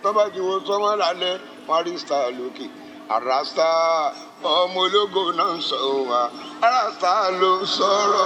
tọ́ba ti wo sọ́mọ́ lálẹ́ marista lókè àràsà ọmọ ológo náà ń sọ wa àràsà ló sọ̀rọ̀.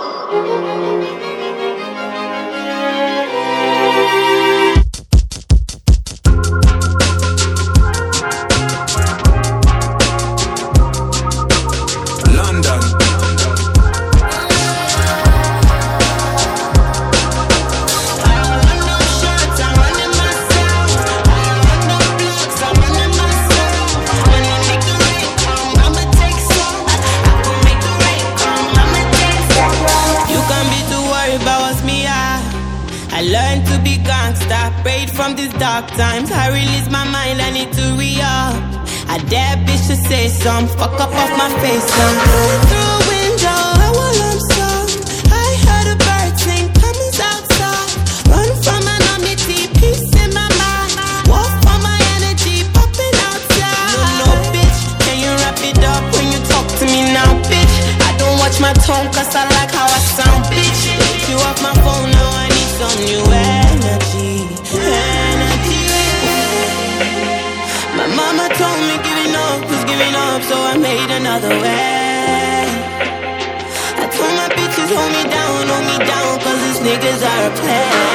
I learned to be gangsta, prayed from these dark times. I release my mind, I need to re-up. I dare bitch to say some, fuck up off my face some. Through a window, I will lump some. I heard a bird sing, coming's outside. Run from anonymity, peace in my mind. Walk for my energy, popping outside. No, bitch, can you wrap it up when you talk to me now, bitch? I don't watch my tone, cause I like how I sound, bitch. Get you off my phone now, I need some new energy. My mama told me giving up was giving up, so I made another way. I told my bitches hold me down, cause these niggas are a play.